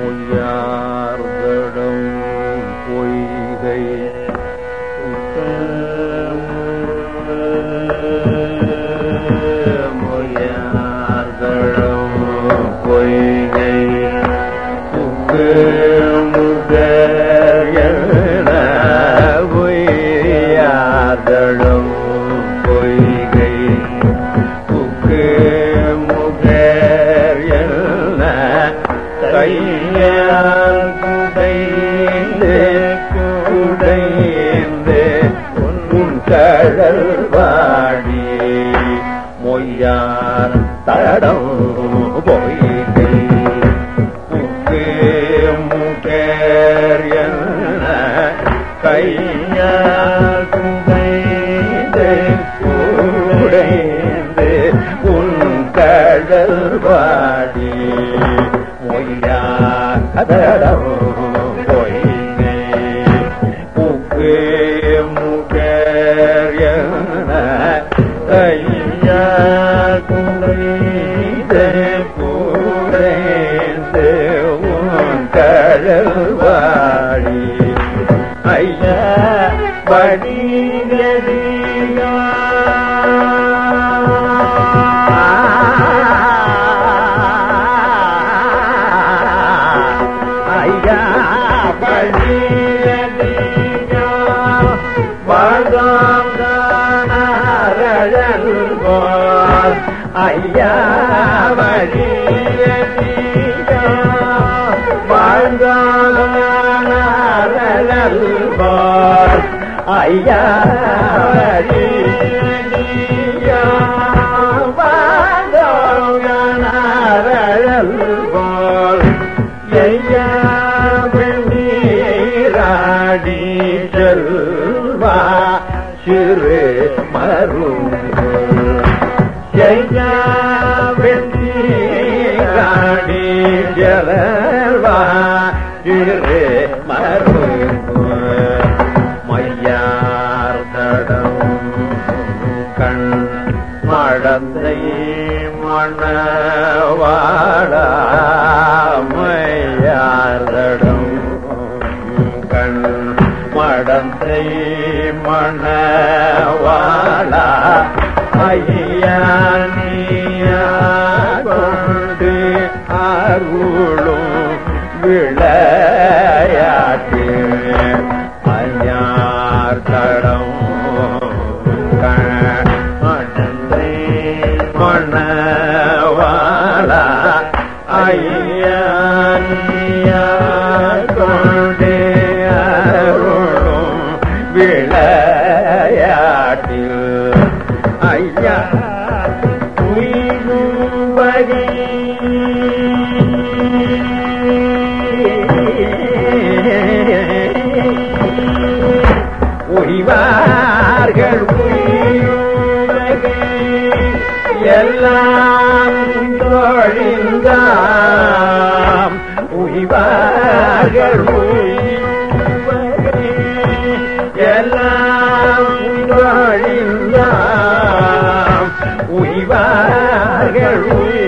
மொய்யார்தடம் பொய்கை மொய்யார்தடம் பொய்கை book முகர்யன பொய்யார்தடம் பொய்கை book முகர்யன கையால் குடைந்து குடைந்து உன் கடல் வாடி மொய்யார் தடம் பொய்கை புக்கு முகர்யன கையால் குடைந்து குடைந்து உன் கடல் வாடி மொய்யார்தடம் பொய்கை புக்கு முகர்யன கையால் குடைந்து குடைந்து உன் கடல் வாடி ஐயா வடிகதியா ஐயா வடிகதியா வாழ்ந்தாரழல் போல் ஐயா வடிகதியா வாழ்ந்தாரழல் போல் ஐயா வடிகதியா வாழ்ந்தாரழல் போல் ஐயா வெண்ணீராடி செல்வா சிறு மருங்கு ஐயா வெண்ணீராடி செல்வா சிறு மருங்கு மையார்தடம் கண் மடந்தை மணவாடா மையார்தடம் கண் மடந்தை மணவாளா ஐயா நீயா கொண்டு அருளும் விளையாட்டு ஐயார்தடம் மடந்தை மணவாளா ஐயா நீயா கொண்டு அருளும் விளையாட்டில் ஐயா உயிரும் வகை உய்வார்கள் உயிரும் வகை எல்லாம் தொழிந்தாம் உய்வார்கள் உயிரும் வகை எல்லாம் தொழிந்தாம் உய்வார்கள்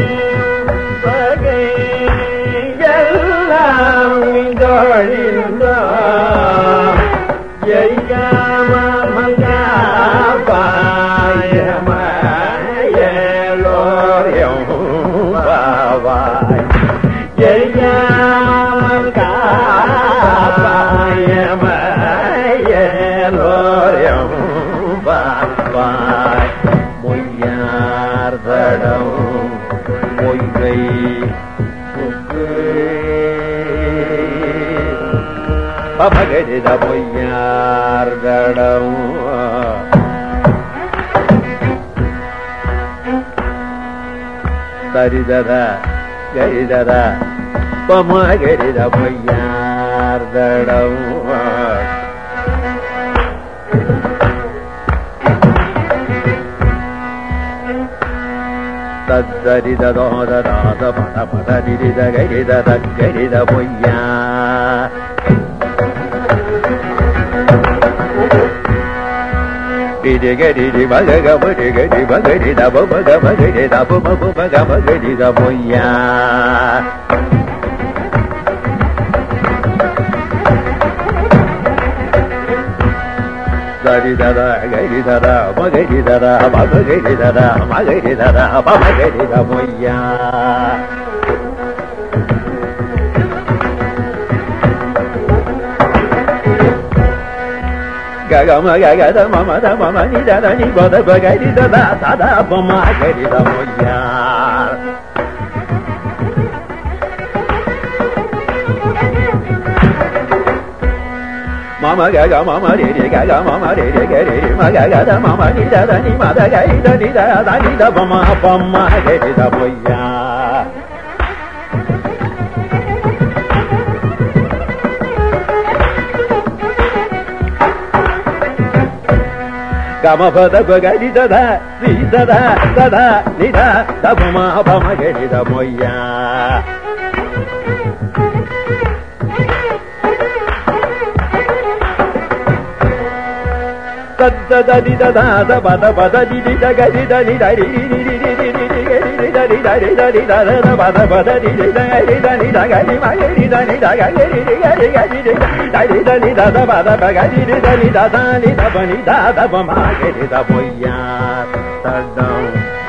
வகை எல்லாம் தொழிந்தாம் மொய்யார்தடம் பொய்கை புக்கு பமகரித மொய்யார்தடம் சரிதத கரிதத பமகரித மொய்யார்தடம் தரித தோதராத பட பட நிரித கரித தரித பொய்யா gadi baga gadi bagadi da baga bagadi da baga bagadi da boya ri da da ga ri da da ma ga ri da da ma ga ri da da ma ga ri da da pa ma ga ri da moya ga ga ma da ma ni da ni ba da ba ga ri da da sa da pa ma ga ri da moya mama ga mama re re ga mama re re ga re ma ga da mama ni da ni ma da ga da ni da pa ma ga ri da moya ga ma pa da ga ri da ni da pa ma ga ri da moya da di da da ba da di da ga di da ni da ri ri ri ri ri ri ri ri da ri da ri da ri da da ba da di da ga ri da ni da ga ni ma ri da ni da ga ri ri ga ri ga di da ri da ni da da ba da ga di da ni da da ni da ba ni da ba ma ga ri da boya ta da